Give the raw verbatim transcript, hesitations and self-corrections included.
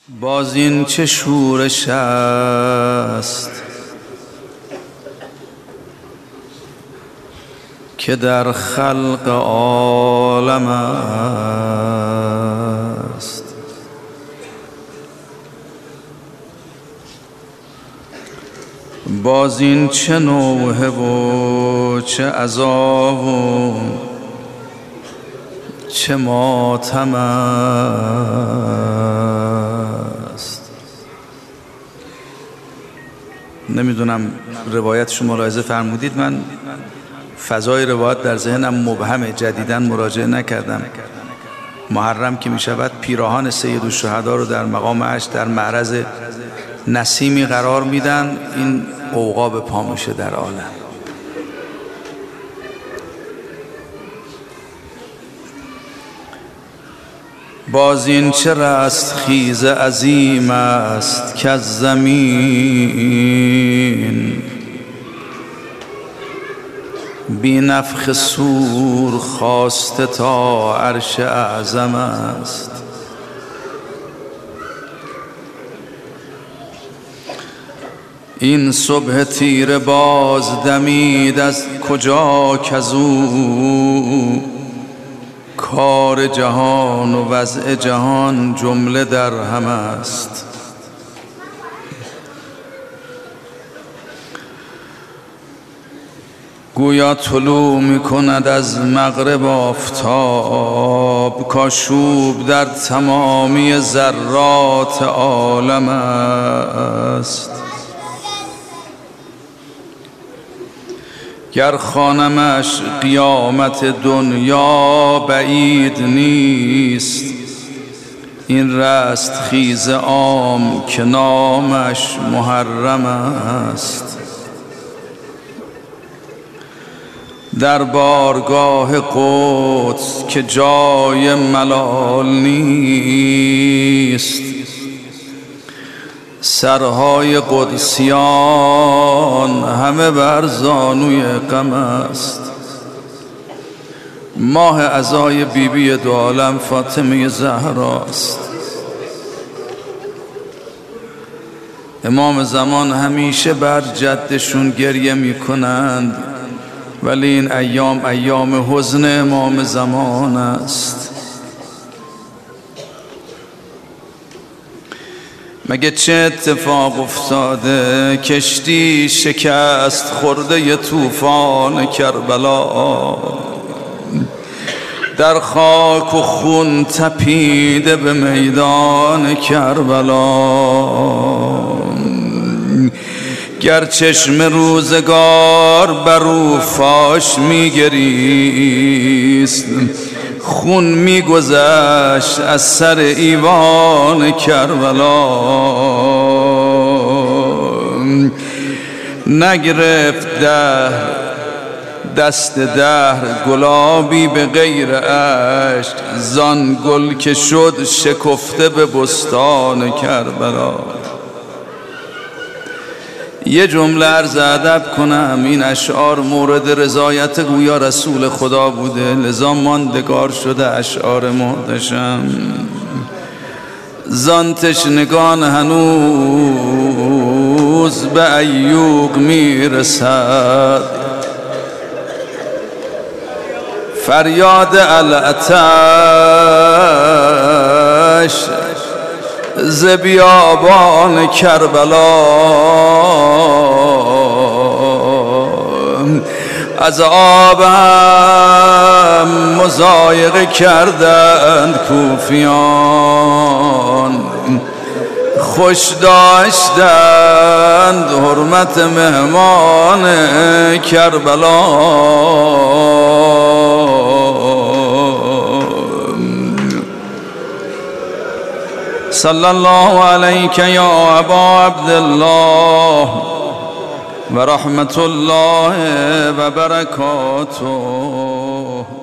باز این چه شورش است که در خلق عالم است. باز این چه نوحه و چه عذاب و چه ماتم است. نمیدونم روایتشو ملاحظه فرمودید، من فضای روایت در ذهنم مبهمه، جدیداً مراجعه نکردم. محرم که می شود پیراهن سید الشهدا رو در مقام عشق در معرض نسیمی قرار میدن، این عوقا پا میشه در عالم. باز این چه رستخیز عظیم است که از زمین بی نفخ صور خاسته تا عرش اعظم است. این صبح تیره باز دمید از کجا کزو کار جهان و وضع جهان جمله در هم است. گویا طلوع می کند از مغرب آفتاب، کاشوب در تمامی ذرات عالم است. گر خوانمش قیامت دنیا بعید نیست، این رستخیز عام که نامش محرم است. در بارگاه قدس که جای ملال نیست، سرهای قدسیان همه بر زانوی غم است. ماه عزای بی بی دو عالم فاطمه زهراست. امام زمان همیشه بر جدشون گریه می کنند، ولی این ایام ایام حزن امام زمان است. مگه چه اتفاق افتاده کشتی شکست خورده طوفان کربلا، در خاک و خون تپیده به میدان کربلا. گر چشم روزگار بر او فاش میگریست، خون میگذشت از سر ایوان کربلا. نگرفت دهر دست دهر گلابی به غیر اشک، زان گل که شد شکفته به بستان کربلا. یه جمله عرض ادب کنم، این اشعار مورد رضایت گویا رسول خدا بوده، لذا ماندگار شده اشعار محتشم. زان تشنگان هنوز به ایوق میرسد، فریاد العطش ز بیابان کربلا. از آبم مضایقه کردند کوفیان، خوش داشتند حرمت مهمان کربلا. صلی الله علیک یا ابا عبدالله و رحمت الله و برکاته.